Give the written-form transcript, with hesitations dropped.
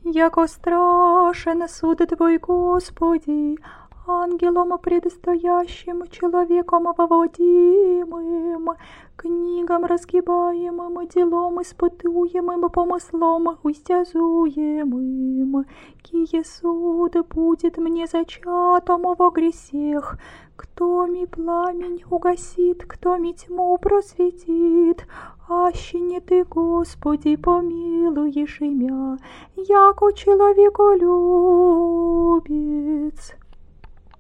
Яко страшен суд Твой, Господи, ангелом предстоящим, человеком выводимым, книгам разгибаемым, делом испытуемым, помыслом устязуемым, кие суд будет мне зачатому во гресех, кто ми пламень угасит, кто ми тьму просветит, аще не Ты, Господи, помилуешь имя, яко человеколюбец.